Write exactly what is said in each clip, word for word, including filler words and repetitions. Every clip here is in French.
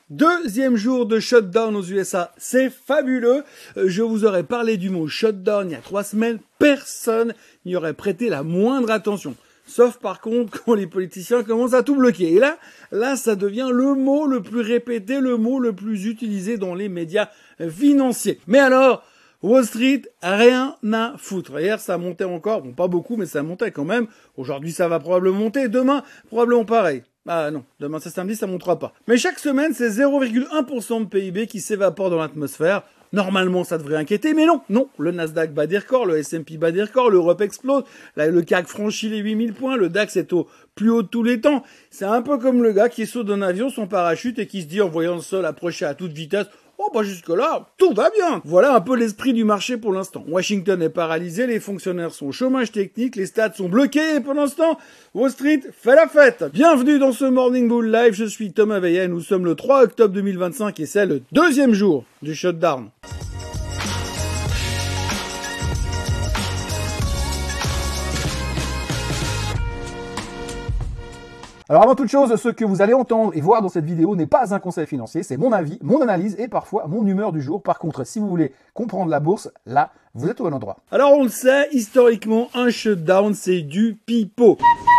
Deuxième jour de shutdown aux U S A, c'est fabuleux. Je vous aurais parlé du mot shutdown il y a trois semaines, personne n'y aurait prêté la moindre attention. Sauf par contre quand les politiciens commencent à tout bloquer. Et là, là, ça devient le mot le plus répété, le mot le plus utilisé dans les médias financiers. Mais alors, Wall Street, rien à foutre. Hier, ça montait encore. Bon, pas beaucoup, mais ça montait quand même. Aujourd'hui, ça va probablement monter. Demain, probablement pareil. Ah non, demain c'est samedi, ça montera pas. Mais chaque semaine, c'est zéro virgule un pour cent de P I B qui s'évapore dans l'atmosphère. Normalement, ça devrait inquiéter, mais non, non. Le Nasdaq bat des records, le S and P bat des records, l'Europe explose, là, le C A C franchit les huit mille points, le DAX est au plus haut de tous les temps. C'est un peu comme le gars qui saute d'un avion sans parachute et qui se dit en voyant le sol approcher à toute vitesse, oh bah jusque-là, tout va bien. Voilà un peu l'esprit du marché pour l'instant. Washington est paralysé, les fonctionnaires sont au chômage technique, les stades sont bloqués et pour l'instant, Wall Street fait la fête. Bienvenue dans ce Morning Bull Live, je suis Thomas Veillet, nous sommes le trois octobre deux mille vingt-cinq et c'est le deuxième jour du shutdown. Alors avant toute chose, ce que vous allez entendre et voir dans cette vidéo n'est pas un conseil financier, c'est mon avis, mon analyse et parfois mon humeur du jour. Par contre, si vous voulez comprendre la bourse, là, vous êtes au bon endroit. Alors on le sait, historiquement, un shutdown, c'est du pipeau.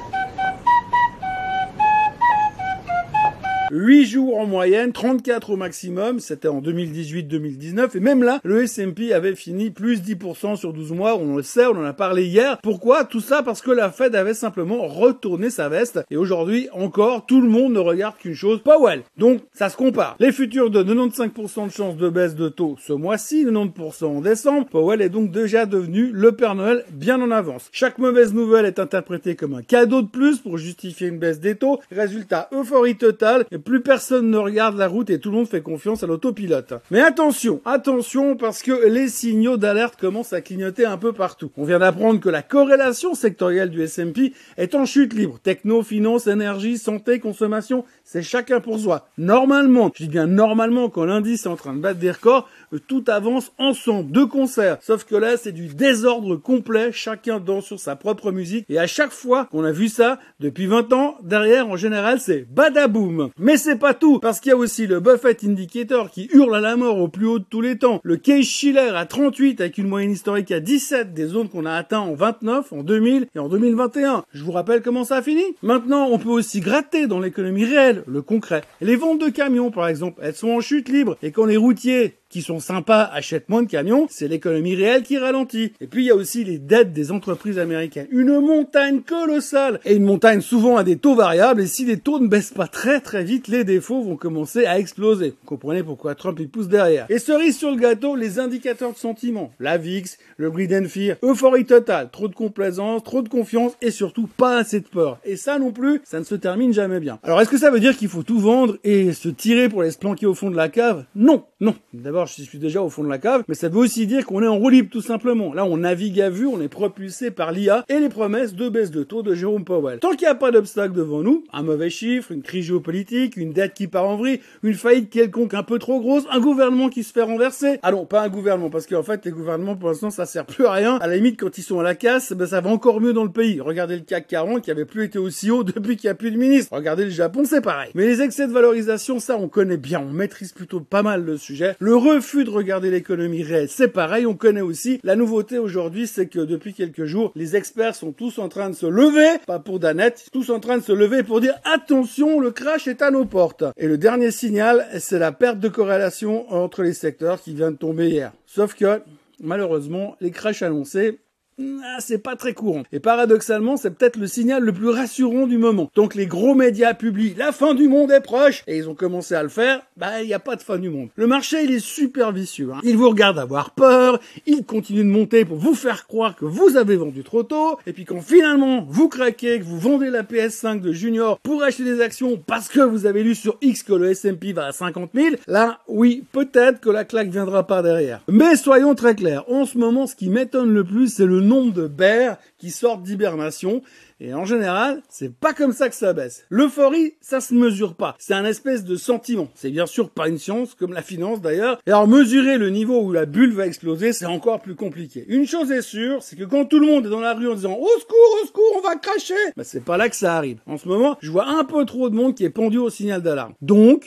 huit jours en moyenne, trente-quatre au maximum, c'était en deux mille dix-huit deux mille dix-neuf, et même là, le S and P avait fini plus dix pour cent sur douze mois, on le sait, on en a parlé hier. Pourquoi? Tout ça parce que la Fed avait simplement retourné sa veste, et aujourd'hui, encore, tout le monde ne regarde qu'une chose, Powell. Donc, ça se compare. Les futurs de quatre-vingt-quinze pour cent de chance de baisse de taux ce mois-ci, quatre-vingt-dix pour cent en décembre, Powell est donc déjà devenu le Père Noël bien en avance. Chaque mauvaise nouvelle est interprétée comme un cadeau de plus pour justifier une baisse des taux, résultat, euphorie totale, et plus personne ne regarde la route et tout le monde fait confiance à l'autopilote. Mais attention, attention parce que les signaux d'alerte commencent à clignoter un peu partout. On vient d'apprendre que la corrélation sectorielle du S and P est en chute libre. Techno, finance, énergie, santé, consommation, c'est chacun pour soi. Normalement, je dis bien normalement, quand l'indice est en train de battre des records, tout avance ensemble, de concert. Sauf que là, c'est du désordre complet, chacun danse sur sa propre musique. Et à chaque fois qu'on a vu ça, depuis vingt ans, derrière, en général, c'est badaboum. Mais c'est pas tout, parce qu'il y a aussi le Buffett Indicator qui hurle à la mort au plus haut de tous les temps, le Case-Shiller à trente-huit avec une moyenne historique à dix-sept, des zones qu'on a atteint en vingt-neuf, en deux mille et en deux mille vingt et un. Je vous rappelle comment ça a fini. Maintenant, on peut aussi gratter dans l'économie réelle, le concret. Les ventes de camions, par exemple, elles sont en chute libre, et quand les routiers qui sont sympas achètent moins de camions, c'est l'économie réelle qui ralentit. Et puis il y a aussi les dettes des entreprises américaines. Une montagne colossale, et une montagne souvent à des taux variables, et si les taux ne baissent pas très très vite, les défauts vont commencer à exploser. Vous comprenez pourquoi Trump il pousse derrière. Et cerise sur le gâteau, les indicateurs de sentiment. La V I X, le Greed and Fear, euphorie totale, trop de complaisance, trop de confiance, et surtout pas assez de peur. Et ça non plus, ça ne se termine jamais bien. Alors est-ce que ça veut dire qu'il faut tout vendre et se tirer pour aller se planquer au fond de la cave? Non, non. D'abord, je suis déjà au fond de la cave, mais ça veut aussi dire qu'on est en roue libre tout simplement. Là, on navigue à vue, on est propulsé par l'I A et les promesses de baisse de taux de Jérôme Powell. Tant qu'il n'y a pas d'obstacle devant nous, un mauvais chiffre, une crise géopolitique, une dette qui part en vrille, une faillite quelconque un peu trop grosse, un gouvernement qui se fait renverser. Ah non, pas un gouvernement, parce qu'en fait, les gouvernements, pour l'instant, ça sert plus à rien. À la limite, quand ils sont à la casse, ben, ça va encore mieux dans le pays. Regardez le C A C quarante qui avait plus été aussi haut depuis qu'il n'y a plus de ministre. Regardez le Japon, c'est pareil. Mais les excès de valorisation, ça, on connaît bien, on maîtrise plutôt pas mal le sujet. Le refus de regarder l'économie réelle, c'est pareil, on connaît aussi. La nouveauté aujourd'hui, c'est que depuis quelques jours, les experts sont tous en train de se lever, pas pour Danette, tous en train de se lever pour dire attention, le crash est à nos portes. Et le dernier signal, c'est la perte de corrélation entre les secteurs qui vient de tomber hier. Sauf que, malheureusement, les crashs annoncés, ah, c'est pas très courant. Et paradoxalement, c'est peut-être le signal le plus rassurant du moment. Donc les gros médias publient « La fin du monde est proche !» et ils ont commencé à le faire, bah il n'y a pas de fin du monde. Le marché, il est super vicieux. Hein. Il vous regarde avoir peur, il continue de monter pour vous faire croire que vous avez vendu trop tôt, et puis quand finalement vous craquez, que vous vendez la P S cinq de Junior pour acheter des actions parce que vous avez lu sur X que le S and P va à cinquante mille, là, oui, peut-être que la claque viendra par derrière. Mais soyons très clairs, en ce moment, ce qui m'étonne le plus, c'est le nombre de bears qui sortent d'hibernation. Et en général, c'est pas comme ça que ça baisse. L'euphorie, ça se mesure pas. C'est un espèce de sentiment. C'est bien sûr pas une science, comme la finance d'ailleurs. Et alors, mesurer le niveau où la bulle va exploser, c'est encore plus compliqué. Une chose est sûre, c'est que quand tout le monde est dans la rue en disant « Au secours, au secours, on va cracher !» bah, c'est pas là que ça arrive. En ce moment, je vois un peu trop de monde qui est pendu au signal d'alarme. Donc,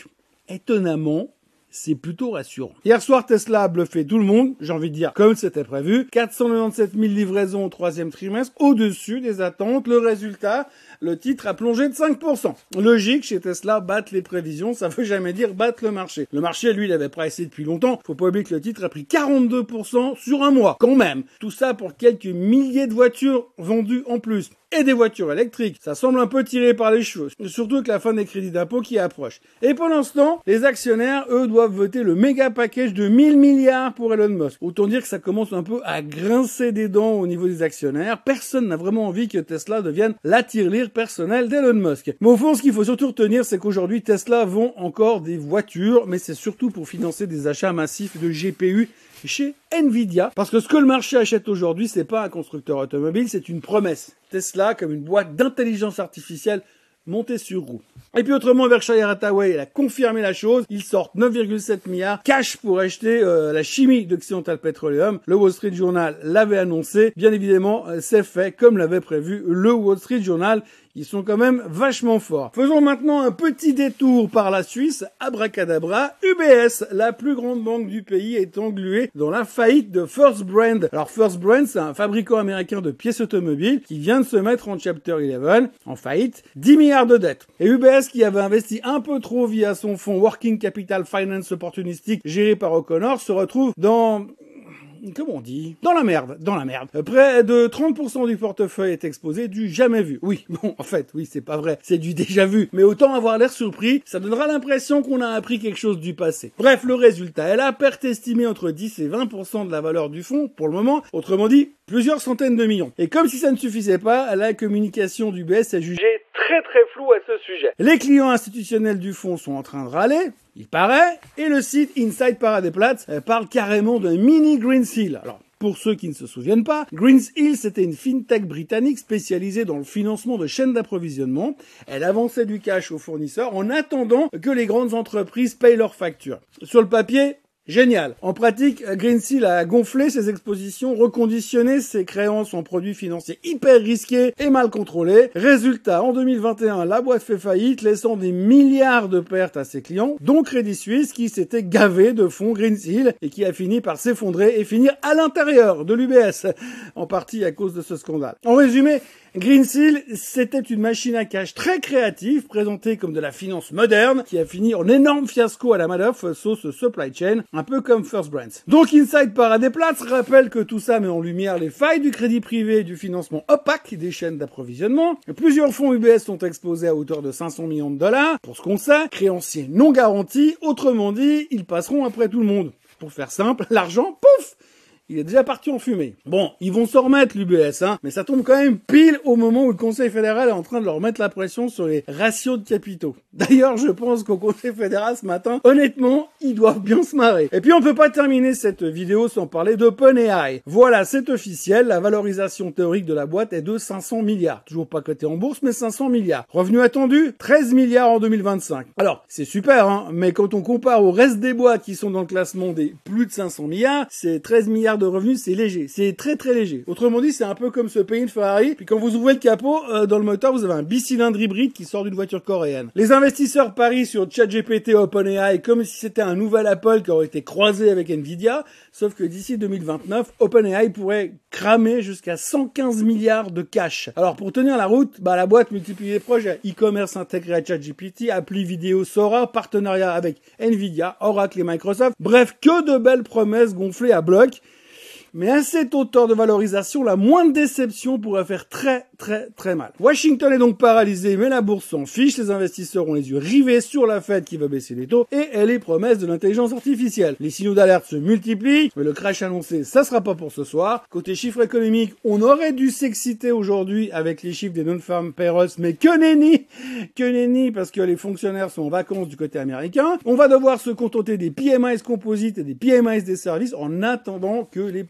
étonnamment, c'est plutôt rassurant. Hier soir, Tesla a bluffé tout le monde, j'ai envie de dire comme c'était prévu. quatre cent quatre-vingt-dix-sept mille livraisons au troisième trimestre, au-dessus des attentes. Le résultat, le titre a plongé de cinq pour cent. Logique, chez Tesla, battre les prévisions, ça veut jamais dire battre le marché. Le marché, lui, il avait pricé depuis longtemps. Faut pas oublier que le titre a pris quarante-deux pour cent sur un mois, quand même. Tout ça pour quelques milliers de voitures vendues en plus. Et des voitures électriques. Ça semble un peu tiré par les cheveux. Surtout avec la fin des crédits d'impôt qui approche. Et pendant ce temps, les actionnaires, eux, doivent voter le méga package de mille milliards pour Elon Musk. Autant dire que ça commence un peu à grincer des dents au niveau des actionnaires. Personne n'a vraiment envie que Tesla devienne la tirelire personnelle d'Elon Musk. Mais au fond, ce qu'il faut surtout retenir, c'est qu'aujourd'hui, Tesla vend encore des voitures, mais c'est surtout pour financer des achats massifs de G P U chez Nvidia, parce que ce que le marché achète aujourd'hui, c'est pas un constructeur automobile, c'est une promesse. Tesla comme une boîte d'intelligence artificielle montée sur roue. Et puis autrement, Berkshire Hathaway, elle a confirmé la chose. Ils sortent neuf virgule sept milliards cash pour acheter euh, la chimie d'Occidental Petroleum. Le Wall Street Journal l'avait annoncé. Bien évidemment, euh, c'est fait comme l'avait prévu le Wall Street Journal. Ils sont quand même vachement forts. Faisons maintenant un petit détour par la Suisse. Abracadabra, U B S, la plus grande banque du pays, est engluée dans la faillite de First Brand. Alors First Brand, c'est un fabricant américain de pièces automobiles qui vient de se mettre en Chapter onze, en faillite, dix milliards de dettes. Et U B S, qui avait investi un peu trop via son fonds Working Capital Finance opportunistique géré par O'Connor, se retrouve dans... Comment on dit? Dans la merde, dans la merde. Près de trente pour cent du portefeuille est exposé du jamais vu. Oui, bon, en fait, oui, c'est pas vrai, c'est du déjà vu. Mais autant avoir l'air surpris, ça donnera l'impression qu'on a appris quelque chose du passé. Bref, le résultat, elle a perte estimée entre dix et vingt pour cent de la valeur du fonds, pour le moment. Autrement dit, plusieurs centaines de millions. Et comme si ça ne suffisait pas, la communication d'U B S est jugée très très floue à ce sujet. Les clients institutionnels du fonds sont en train de râler, il paraît, et le site Inside Paradeplatz parle carrément d'un mini Greensill. Alors, pour ceux qui ne se souviennent pas, Greensill, c'était une fintech britannique spécialisée dans le financement de chaînes d'approvisionnement. Elle avançait du cash aux fournisseurs en attendant que les grandes entreprises payent leurs factures. Sur le papier, génial. En pratique, Greensill a gonflé ses expositions, reconditionné ses créances en produits financiers hyper risqués et mal contrôlés. Résultat, en deux mille vingt et un, la boîte fait faillite, laissant des milliards de pertes à ses clients, dont Credit Suisse, qui s'était gavé de fonds Greensill et qui a fini par s'effondrer et finir à l'intérieur de l'U B S, en partie à cause de ce scandale. En résumé, Greensill, c'était une machine à cash très créative, présentée comme de la finance moderne, qui a fini en énorme fiasco à la Madoff, sauce supply chain, un peu comme First Brands. Donc Inside Paradeplatz rappelle que tout ça met en lumière les failles du crédit privé et du financement opaque des chaînes d'approvisionnement. Plusieurs fonds U B S sont exposés à hauteur de cinq cents millions de dollars. Pour ce qu'on sait, créanciers non garantis, autrement dit, ils passeront après tout le monde. Pour faire simple, l'argent, pouf, il est déjà parti en fumée. Bon, ils vont s'en remettre l'U B S, hein, mais ça tombe quand même pile au moment où le Conseil fédéral est en train de leur mettre la pression sur les ratios de capitaux. D'ailleurs, je pense qu'au Conseil fédéral ce matin, honnêtement, ils doivent bien se marrer. Et puis on peut pas terminer cette vidéo sans parler d'OpenAI. Voilà, c'est officiel, la valorisation théorique de la boîte est de cinq cents milliards. Toujours pas coté en bourse, mais cinq cents milliards. Revenu attendu, treize milliards en deux mille vingt-cinq. Alors, c'est super, hein, mais quand on compare au reste des boîtes qui sont dans le classement des plus de cinq cents milliards, c'est treize milliards de revenus, c'est léger. C'est très très léger. Autrement dit, c'est un peu comme se payer une Ferrari, puis quand vous ouvrez le capot, euh, dans le moteur, vous avez un bicylindre hybride qui sort d'une voiture coréenne. Les investisseurs parient sur ChatGPT OpenAI comme si c'était un nouvel Apple qui aurait été croisé avec Nvidia, sauf que d'ici deux mille vingt-neuf, OpenAI pourrait cramer jusqu'à cent quinze milliards de cash. Alors pour tenir la route, bah la boîte multiplie les projets. E-commerce intégré à ChatGPT, appli vidéo Sora, partenariat avec Nvidia, Oracle et Microsoft. Bref, que de belles promesses gonflées à bloc. Mais à cette hauteur de valorisation, la moindre déception pourrait faire très très très mal. Washington est donc paralysé, mais la bourse s'en fiche. Les investisseurs ont les yeux rivés sur la Fed qui va baisser les taux et les promesses de l'intelligence artificielle. Les signaux d'alerte se multiplient, mais le crash annoncé, ça sera pas pour ce soir. Côté chiffres économiques, on aurait dû s'exciter aujourd'hui avec les chiffres des non-farm payrolls, mais que nenni, que nenni, parce que les fonctionnaires sont en vacances du côté américain. On va devoir se contenter des P M Is composites et des P M Is des services en attendant que les politiques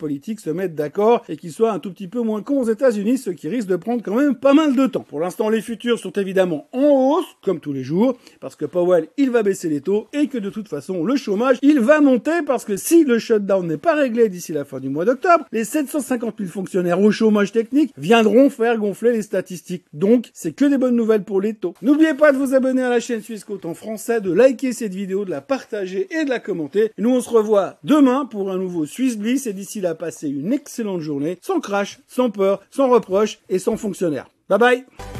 politiques se mettent d'accord et qu'ils soient un tout petit peu moins cons aux États-Unis, ce qui risque de prendre quand même pas mal de temps. Pour l'instant, les futurs sont évidemment en hausse, comme tous les jours, parce que Powell, il va baisser les taux et que de toute façon, le chômage, il va monter parce que si le shutdown n'est pas réglé d'ici la fin du mois d'octobre, les sept cent cinquante mille fonctionnaires au chômage technique viendront faire gonfler les statistiques. Donc, c'est que des bonnes nouvelles pour les taux. N'oubliez pas de vous abonner à la chaîne Swissquote en français, de liker cette vidéo, de la partager et de la commenter. Et nous, on se revoit demain pour un nouveau Swiss Bliss et d'ici là, passez une excellente journée, sans crash, sans peur, sans reproche et sans fonctionnaire. Bye bye!